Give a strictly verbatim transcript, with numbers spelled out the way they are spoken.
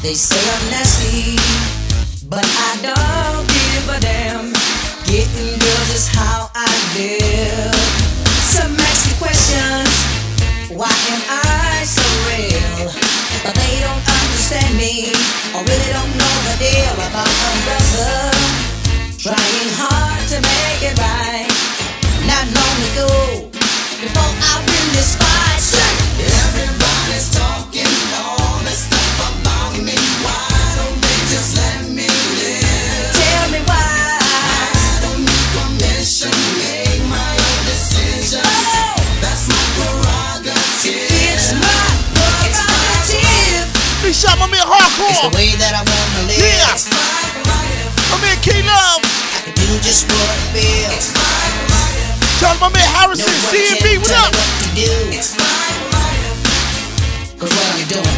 They say I'm nasty, but I don't give a damn. Getting girls is how I live. Some ask me questions, why am I so real? But they don't understand me, or really don't know the deal about a brother trying hard to make it right. Not long ago, before I win this fight, say, everybody's talking all this stuff about me. Why don't they just let me live? Tell me why. I don't need permission, make my own decisions. Oh, that's my prerogative. It's my prerogative. Big shot, my man Hardcore. It's the way that I wanna live. Yeah. It's my prerogative. My man Key Love. I can do just what I feel. It's my prerogative. Tell my man Harrison, C and B, what up? It's my prerogative. 'Cause what I'm doing